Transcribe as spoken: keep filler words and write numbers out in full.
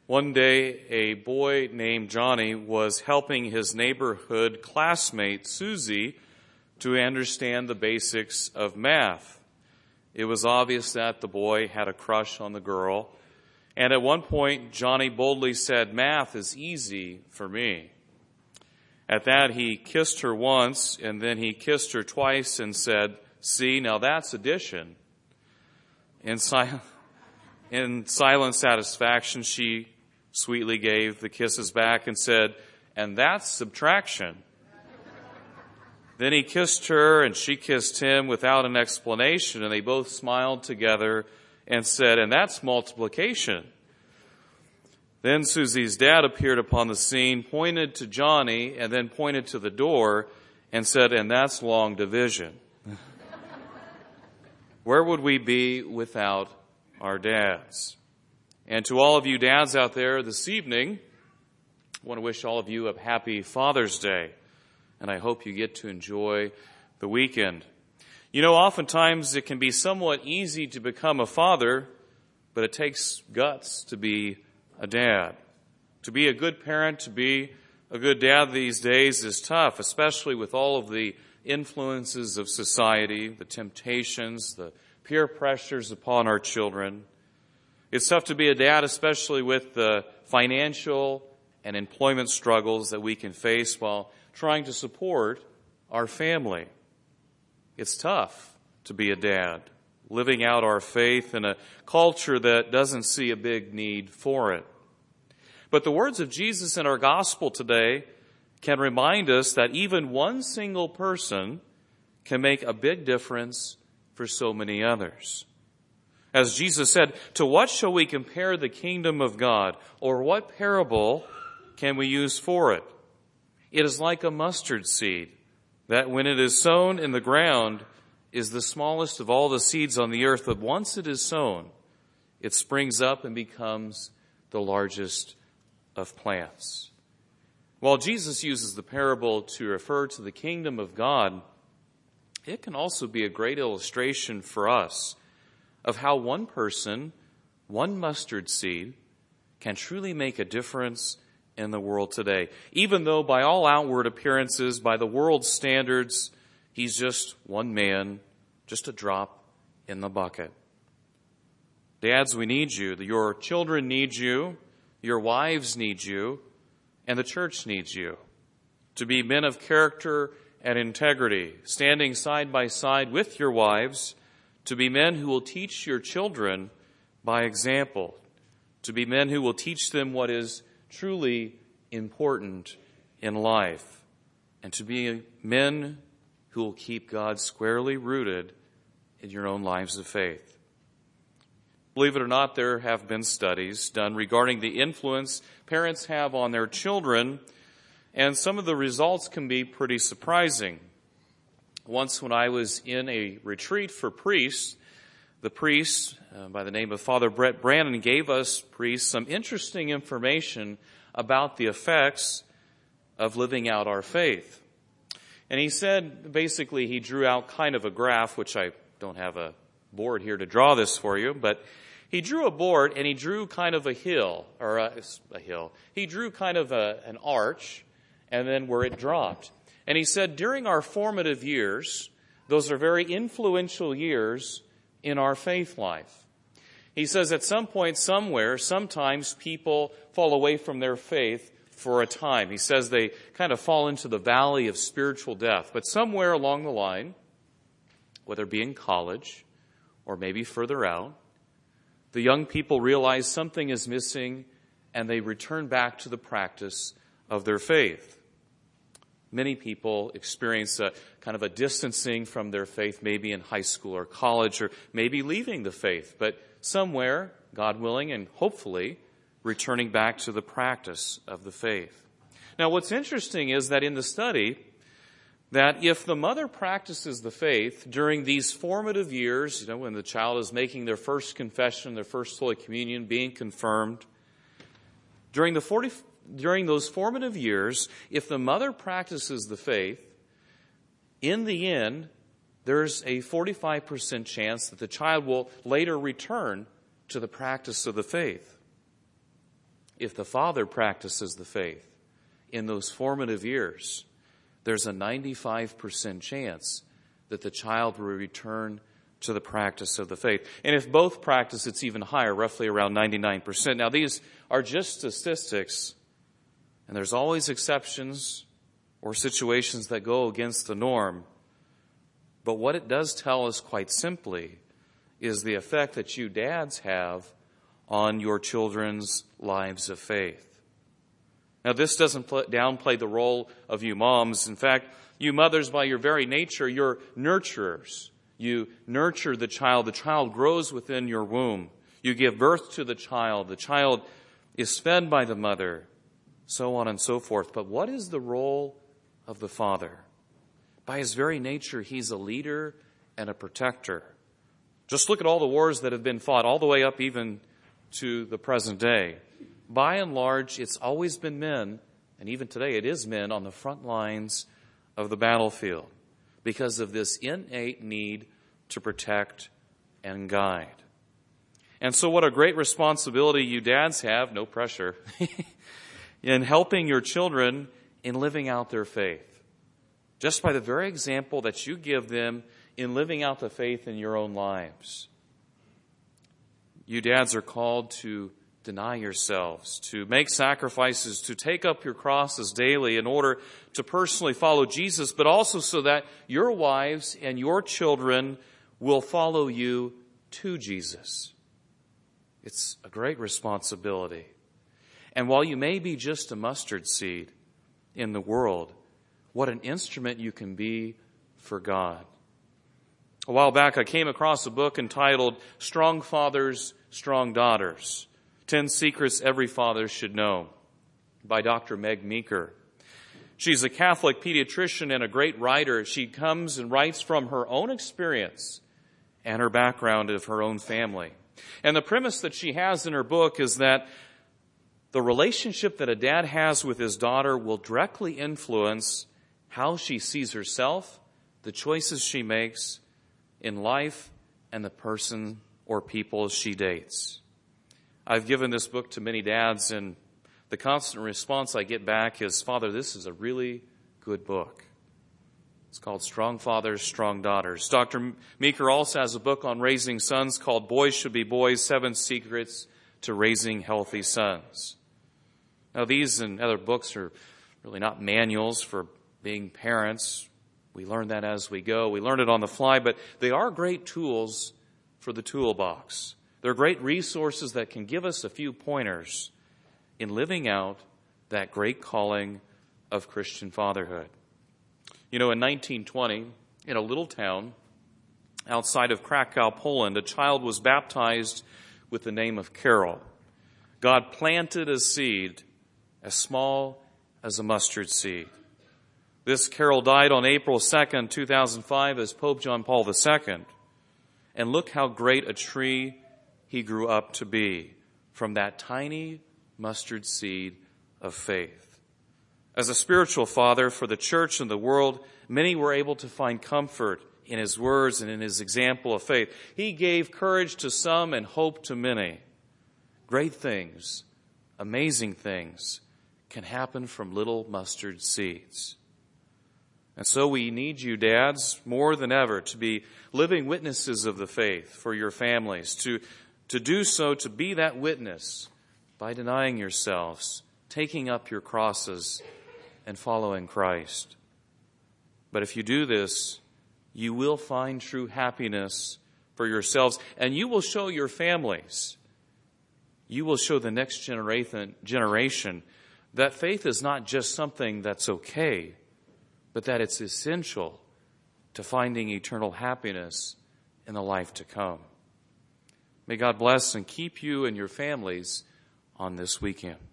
One day, a boy named Johnny was helping his neighborhood classmate, Susie, to understand the basics of math. It was obvious that the boy had a crush on the girl, and at one point, Johnny boldly said, "Math is easy for me." At that, he kissed her once, and then he kissed her twice and said, "See, now that's addition." In, si- in silent satisfaction, she sweetly gave the kisses back and said, "And that's subtraction." Then he kissed her and she kissed him without an explanation, and they both smiled together and said, "And that's multiplication." Then Susie's dad appeared upon the scene, pointed to Johnny, and then pointed to the door and said, "And that's long division." Where would we be without our dads? And to all of you dads out there this evening, I want to wish all of you a happy Father's Day. And I hope you get to enjoy the weekend. You know, oftentimes it can be somewhat easy to become a father, but it takes guts to be a dad. To be a good parent, to be a good dad these days is tough, especially with all of the influences of society, the temptations, the peer pressures upon our children. It's tough to be a dad, especially with the financial and employment struggles that we can face while trying to support our family. It's tough to be a dad, living out our faith in a culture that doesn't see a big need for it. But the words of Jesus in our gospel today can remind us that even one single person can make a big difference for so many others. As Jesus said, "To what shall we compare the kingdom of God? Or what parable can we use for it? It is like a mustard seed, that when it is sown in the ground is the smallest of all the seeds on the earth, but once it is sown, it springs up and becomes the largest of plants." While Jesus uses the parable to refer to the kingdom of God, it can also be a great illustration for us of how one person, one mustard seed, can truly make a difference in the world today. Even though by all outward appearances, by the world's standards, he's just one man, just a drop in the bucket. Dads, we need you. Your children need you. Your wives need you. And the church needs you to be men of character and integrity, standing side by side with your wives, to be men who will teach your children by example, to be men who will teach them what is truly important in life, and to be men who will keep God squarely rooted in your own lives of faith. Believe it or not, there have been studies done regarding the influence parents have on their children, and some of the results can be pretty surprising. Once when I was in a retreat for priests, the priest, uh, by the name of Father Brett Brannon, gave us priests some interesting information about the effects of living out our faith. And he said, basically, he drew out kind of a graph, which I don't have a board here to draw this for you, but he drew a board and he drew kind of a hill, or a, a hill. He drew kind of a, an arch, and then where it dropped. And he said, during our formative years, those are very influential years in our faith life. He says at some point, somewhere, sometimes people fall away from their faith for a time. He says they kind of fall into the valley of spiritual death. But somewhere along the line, whether it be in college or maybe further out, the young people realize something is missing and they return back to the practice of their faith. Many people experience a kind of a distancing from their faith, maybe in high school or college, or maybe leaving the faith, but somewhere, God willing, and hopefully, returning back to the practice of the faith. Now, what's interesting is that in the study, that if the mother practices the faith during these formative years, you know, when the child is making their first confession, their first Holy Communion, being confirmed, during the forty During those formative years, if the mother practices the faith, in the end, there's a forty-five percent chance that the child will later return to the practice of the faith. if the father practices the faith in those formative years, there's a ninety-five percent chance that the child will return to the practice of the faith. And if both practice, it's even higher, roughly around ninety-nine percent. Now, these are just statistics, and there's always exceptions or situations that go against the norm. But what it does tell us quite simply is the effect that you dads have on your children's lives of faith. Now, this doesn't play, downplay the role of you moms. In fact, you mothers, by your very nature, you're nurturers. You nurture the child. The child grows within your womb. You give birth to the child. The child is fed by the mother, so on and so forth. But what is the role of the father? By his very nature, he's a leader and a protector. Just look at all the wars that have been fought, all the way up even to the present day. By and large, it's always been men, and even today it is men, on the front lines of the battlefield because of this innate need to protect and guide. And so what a great responsibility you dads have, no pressure, in helping your children in living out their faith. Just by the very example that you give them in living out the faith in your own lives. You dads are called to deny yourselves, to make sacrifices, to take up your crosses daily in order to personally follow Jesus, but also so that your wives and your children will follow you to Jesus. It's a great responsibility. And while you may be just a mustard seed in the world, what an instrument you can be for God. A while back, I came across a book entitled Strong Fathers, Strong Daughters. Ten Secrets Every Father Should Know by Doctor Meg Meeker. She's a Catholic pediatrician and a great writer. She comes and writes from her own experience and her background of her own family. And the premise that she has in her book is that the relationship that a dad has with his daughter will directly influence how she sees herself, the choices she makes in life, and the person or people she dates. I've given this book to many dads, and the constant response I get back is, Father, this is a really good book. It's called Strong Fathers, Strong Daughters. Doctor Meeker also has a book on raising sons called Boys Should Be Boys, Seven Secrets to Raising Healthy Sons. Now, these and other books are really not manuals for being parents. We learn that as we go. We learn it on the fly, but they are great tools for the toolbox. They're great resources that can give us a few pointers in living out that great calling of Christian fatherhood. You know, in nineteen twenty, in a little town outside of Krakow, Poland, a child was baptized with the name of Carol. God planted a seed as small as a mustard seed. This Carol died on April second, two thousand five as Pope John Paul the Second. And look how great a tree he grew up to be from that tiny mustard seed of faith. As a spiritual father for the church and the world, many were able to find comfort in his words and in his example of faith. He gave courage to some and hope to many. Great things, amazing things can happen from little mustard seeds. And so we need you, dads, more than ever, to be living witnesses of the faith for your families, to To do so, to be that witness by denying yourselves, taking up your crosses, and following Christ. But if you do this, you will find true happiness for yourselves, and you will show your families, you will show the next generation, generation that faith is not just something that's okay, but that it's essential to finding eternal happiness in the life to come. May God bless and keep you and your families on this weekend.